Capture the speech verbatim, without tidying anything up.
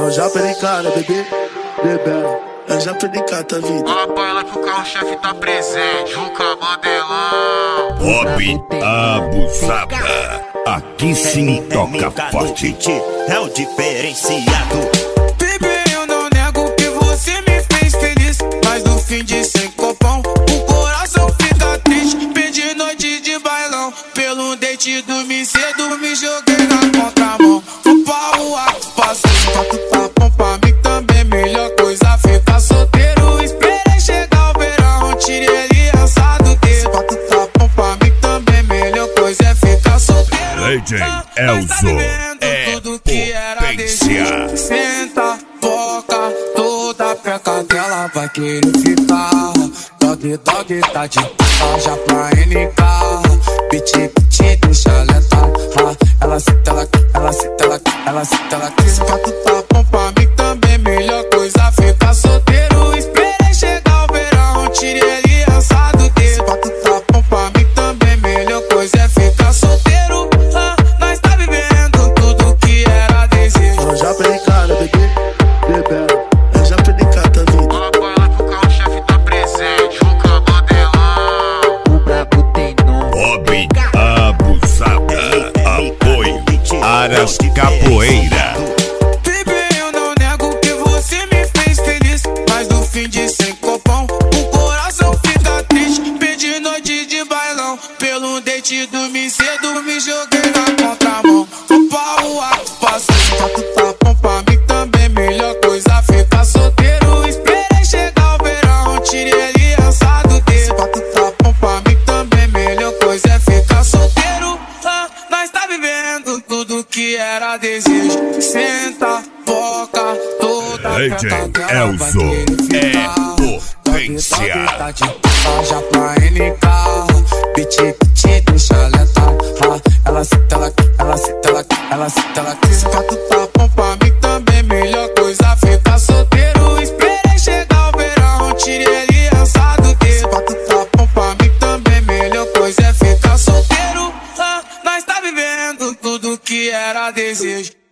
Eu já perdi cara, bebê, bebê. Eu já perdi cara, tá vida. Fala pra ela que o carro-chefe tá presente. Juca Mandelão. Bob abusada. Aqui sim toca forte. É o diferenciado. Bebê, eu não nego que você me fez feliz, mas no fim de sem copão o coração fica triste. Perdi noite de bailão, pelo date dormi cedo, me joguei na contramão. Fui pra rua, passei quatro tapão pra mim também. Melhor coisa ficar solteiro. Esperei chegar o verão, tirei aliança do dedo. Quatro tapão pra mim também. Melhor coisa é ficar solteiro. Legend Elzo é potência. Senta, foca, toda peca dela vai querer ficar. Dog, dog, tá de já pra N K. Piti, piti, deixa ela tá. Ela senta, ela, ela senta, ela, ela senta, ela quis. Quatro tapão pra mim também. Melhor coisa ficar solteiro. Esperei chegar o verão, tirei aliança do dedo. Quatro tapão pra mim também. Melhor coisa é ficar solteiro. Ah, nós tá vivendo tudo que era desejo. Eu já perdi cara, bebê, bebê. Eu já perdi cara, tá vida. Fala pra ela que o carro-chefe tá presente. Juca Mandelão. O brabo tem nome. Bob abusada. Apoio Aras Capoeira. Bebê, eu não nego que você me fez feliz, mas no fim de sem copão o coração fica triste. Perdi noite de bailão, pelo date dormi cedo, me joguei na contramão. Fui pra rua, passei quatro tapão pra mim também. Melhor coisa ficar solteiro. Esperei chegar o verão, tirei aliança do dedo. Quatro tapão pra mim também. Melhor coisa é ficar solteiro. Ah, nós tá vivendo tudo que era desejo. Senta, foca, toda Legend Elzo é potência. Já pra N K. Piti, piti, deixa ela tá. Ela senta, ela, ela senta, ela, ela senta, ela quis. Quatro tapão pra mim também. Melhor coisa ficar solteiro. Esperei chegar o verão, tirei aliança do dedo. Quatro tapão pra mim também. Melhor coisa é ficar solteiro. Ah, nós tá vivendo tudo que era desejo.